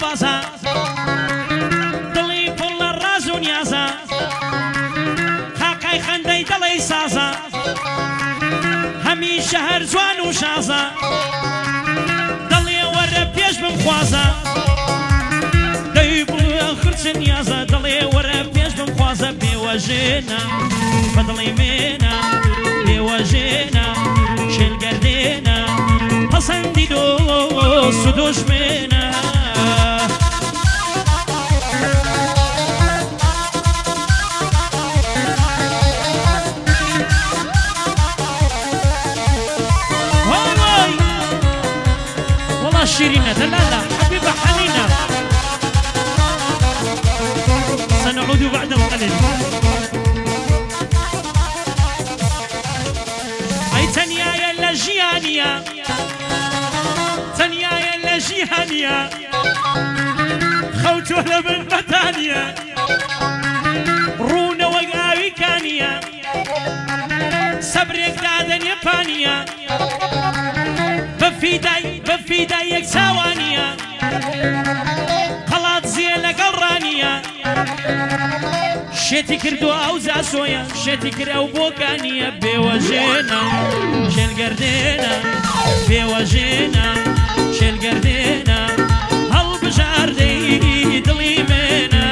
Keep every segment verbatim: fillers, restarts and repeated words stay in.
بازە دڵی پڵ لە ڕاز و نیازە قاقای خەندەی دڵی سازە هەمیشە هەر جوان و شازە دڵێ وەرە پێش بمخوازە دەی بڵێ خرچ نیازە دڵێ وەرە پێش بمخوازە بێوەژێنە بەدڵی مێنە بێوەژێنە شێلگەردێنە پەسەندی دۆست و دۆژمێنە والله شيرينة دلالة حبيبة حنينة سنعود بعد القليل أي تنيايا لجيانيا تنيايا لجيانيا خوت ولا من بتانيا رونا وقاوي كانيا صبرك دادن يبانيا بفيداي بفيداي يكساوانيا خلاط زين لقرانيا شتي كردو او زاسويا شتي كردو بوكانيا بيوجينا شل قردينا بيوجينا شل قردينا هل بجاردي دلي مينا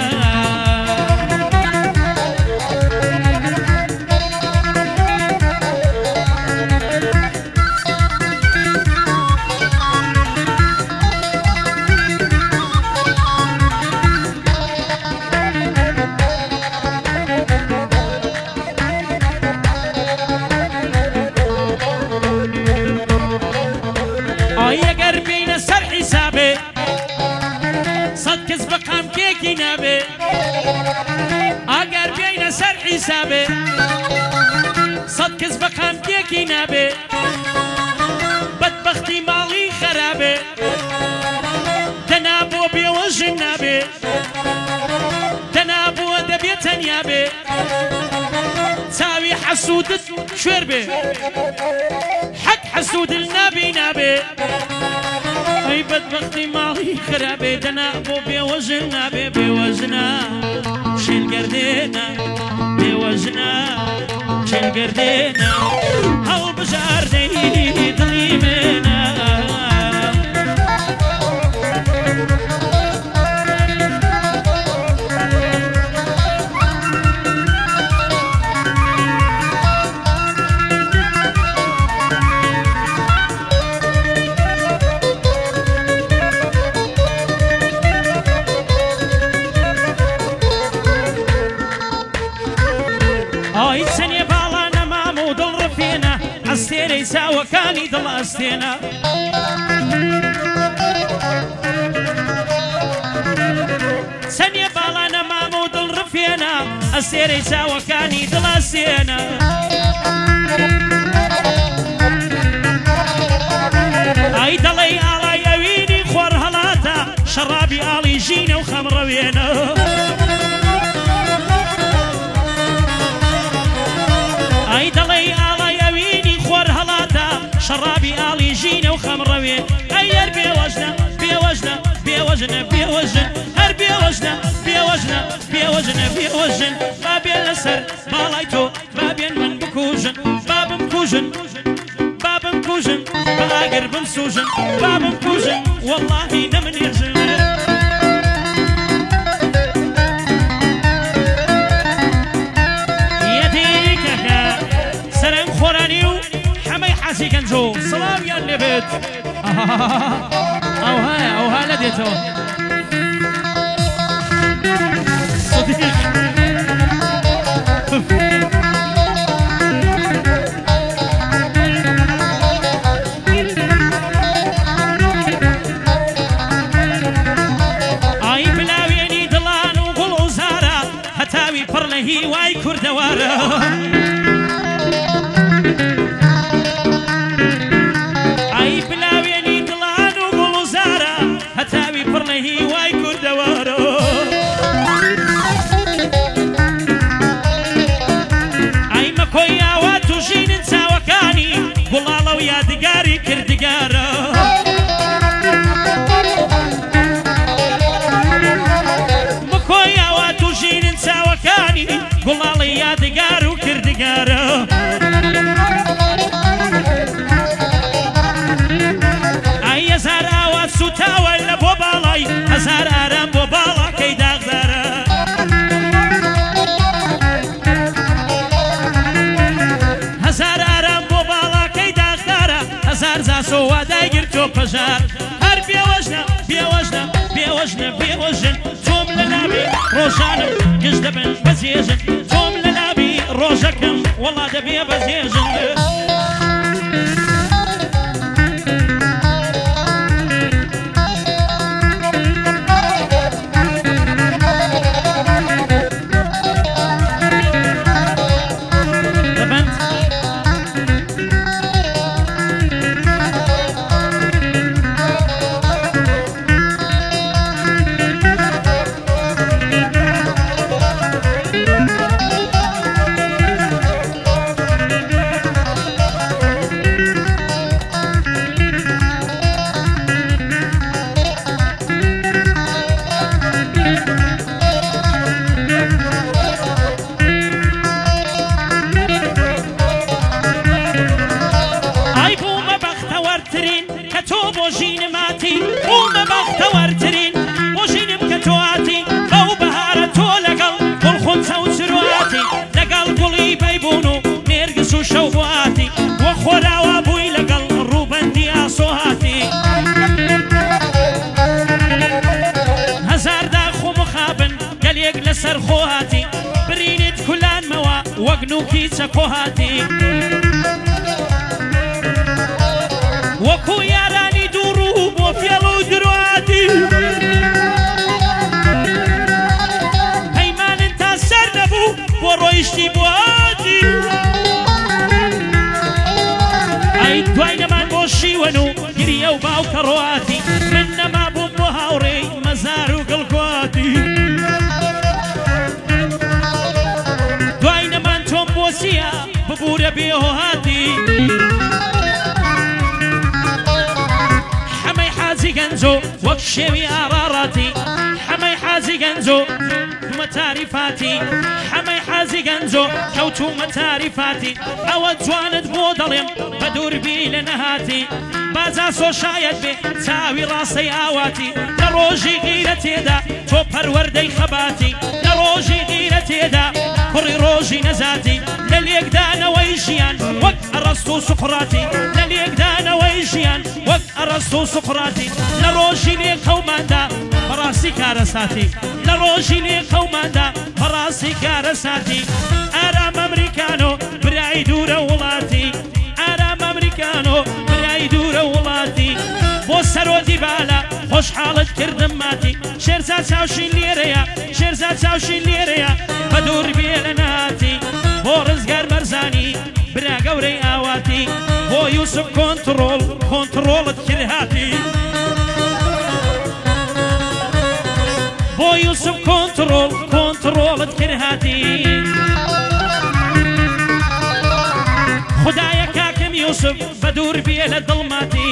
اگر بین سر حسابه صد کس بقام کیکی نابه بدبختی مالی خرابه دنابو بیوجن نابه دنابو دبیتن یابه تاوی حسودت شویر به حق حسود النابي نابه اي بدبختي مالي خرابي دنابو بيوجن نابي بيوجنا شيل قردينا بيوجنا شيل قردينا هل بجاردي ظليمنا استينا وكاني ضل استينا سني بالانا مامود الرفينا استينا وكاني ضل استينا اي دلي على يويني خور هلاتا شرابي علي جينا وخمر وينا اي دلي شرابي آلي جينا وخمروي أير بيوجنا بيوجنا بيوجنا بيوجن هر بيوجنا بيوجنا بيوجنا بيوجن بابين لسر بالايتو بابين من بكوجن باب مكوجن باب مكوجن بلاقر بمسوجن باب مكوجن والله نمن يرجن يديك سلام خورانيو حسي كنجو سلام يا النبت او ها او ها لديته صديق اي بلاويني دلان وقلو زارا هتاوي برلهي واي كردوارا بازاسۆ وادای گرتۆ پەژار هەر بێوەژنە بێوەژنە بێوەژنە بێوەژن تۆم لە ناوی ڕۆژانم گشت دەبن بەجێژن تۆم لە ناوی ڕۆژەکەم وەڵا دەبێ بەجێژن شواتي وخورا وابوي لقل روبندي اصواتي هزار داخو مخابن قال يقلسر خواتي برينت كلان موا وقنوكي تكوهاتي وكو ياراني دروب وفيلو درواتي هيمان انت سرنبو ورويشتي بواتي دوای نەمان بۆ شیوەن و گریە و باوکە ڕواتی من نەما بووم بۆ هاوڕێی مەزار و گڵگواتی دوای نەمان تۆم بۆ چیە ببوورە بێهۆهاتی حەمەی حازی گەنجۆ وەک شێوی ئاڕاڕاتی حەمەی حازی گەنجۆ دومە تاریفاتی حەمەی حازی گەنجۆ کەوتومە تاریفاتی ئەوە جوانت بۆ دەڵێم بە دووربی لە نەهاتی بازاسۆ شاید بێ چاوی ڕاستەی ئاواتی لە ڕۆژی غیرە تێدا تۆ پەروەردەی خەباتی لە ڕۆژی غیرە تێدا کوڕی ڕۆژی نەزاتی لە لێکدانەوەی ژیان وەک ئەڕەستۆ و سوقڕاتی لە لێکدانەوەی ژیان وەک ئەڕەستۆ و سوقڕاتی لە ڕۆژی لێ قەوماندا بەڕاستی کارە ساتی لە ڕۆژی لێ قەوماندا بەڕاستی کارە ساتی ئارام ئەمریکانۆ برای دوورە وڵاتی ئارام ئەمریکانۆ برای دوورە وڵاتی بۆ سەرۆدی بالا خۆشحاڵت کردم ماتی شێرزاد چاوشین لێرەیە شێرزاد چاوشین لێرەیە بە دوور بێ لە ناتی بۆ ڕزگار بەرزانی برا گەورەی ئاواتی بۆ یوسف کۆنتڕۆڵ کۆنتڕۆڵت کرد هاتی بۆ یوسف کۆنتڕۆڵ کۆنتڕۆڵت کرد هاتی خدایە کاکەم یوسف بە دوور بێ لە دڵماتی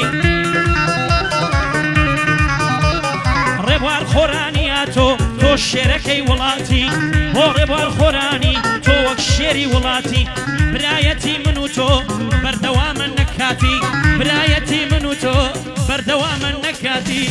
ڕێبوار خۆرانیە تۆ تۆ شێرەکەی وڵاتی بۆ ڕێبوار خۆرانی تۆ وەک شێری وڵاتی برایەتی من و تۆ بەردەوامە نەکاتی برایەتی من و تۆ بەردەوامە نەکاتی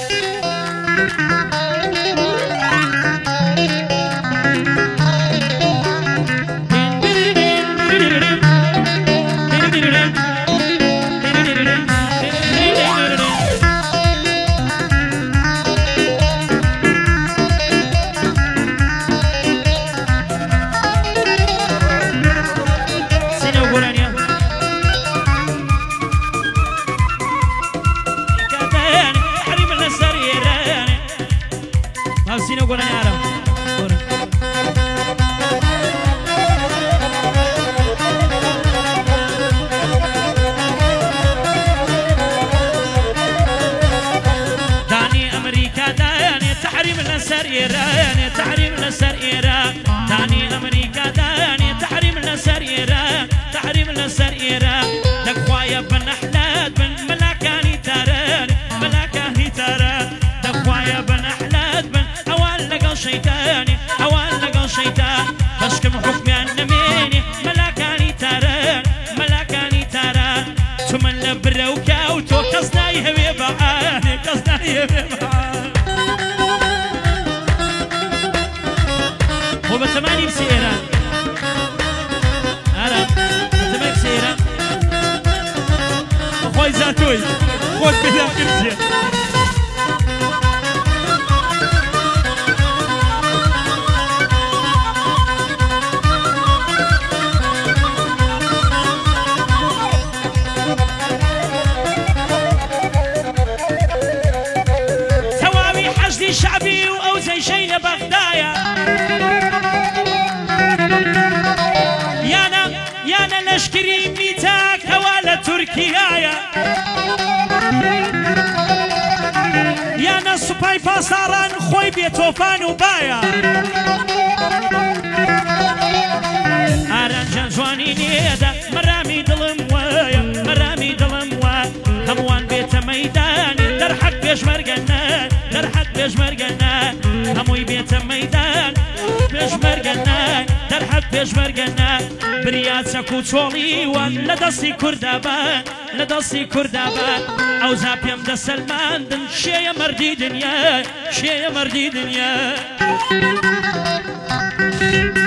وبتماني بسيرة أنا بتمك سيرة ئەوەی زاتۆی خۆت پێدا کردیە تەواوی حەشدی شعبی و ئەو جەیشەی لە بەغدایە یانە یانە لەشکری میتاک هەوا لە تورکیایە یانە سوپای پاساران خۆی بێتۆفان و باە ئارانجان جوانی نێدا مەرامی دڵم وایە مەرامی دڵم وە هەمووان بێتە مەیدانی دەرحەق پێشمەرگەنان دەرحەق پێشمەرگەنان هەمووی بێتە مەیدان پێشمەرگەنان دەرحەق پێشمەرگەنان بریا چەک و چۆڵیوان لە دەستی کوردابان لە دەستی کوردابان ئەوزا پێم دەسەلماندن شێیە مەردی دنیا شێیە مەردی دنیا